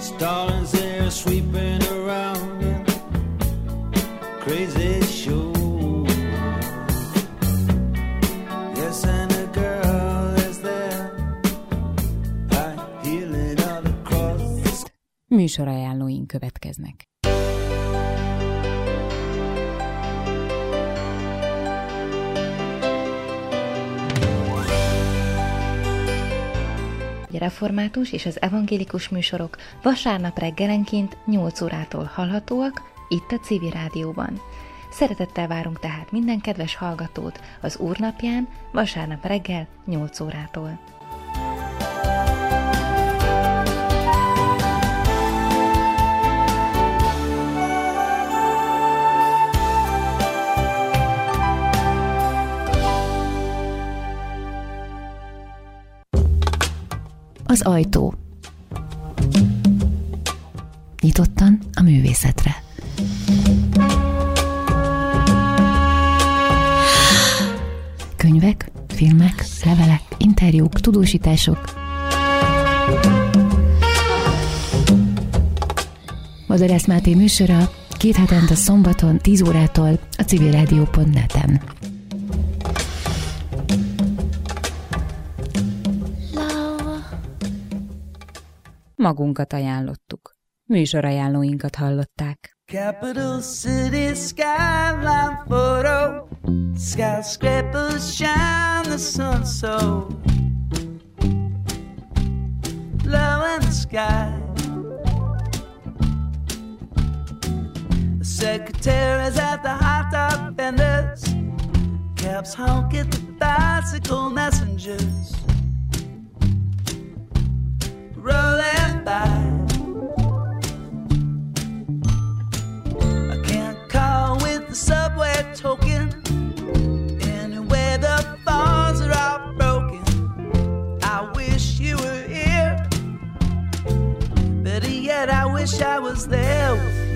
Starlings there sweeping around a crazy show. Yes, and a girl is there, I heal it all across. Műsorajánlóink következnek. A református és az evangélikus műsorok vasárnap reggelenként 8 órától hallhatóak itt a Civil Rádióban. Szeretettel várunk tehát minden kedves hallgatót az Úrnapján vasárnap reggel 8 órától. Az ajtó. Nyitottan a művészetre. Könyvek, filmek, levelek, interjúk, tudósítások. Madarász Máté műsora 2 hetente szombaton 10 órától a civilradio.net-en. Magunkat ajánlottuk. Műsorajánlóinkat hallották. Capital city skyline photo. Skyscrapers shine the sun so low in the sky. The secretaries at the hot dog vendors. Cabs honk at the bicycle messengers. Rolling by, I can't call with the subway token. Anyway, the phones are all broken. I wish you were here. Better yet, I wish I was there with you.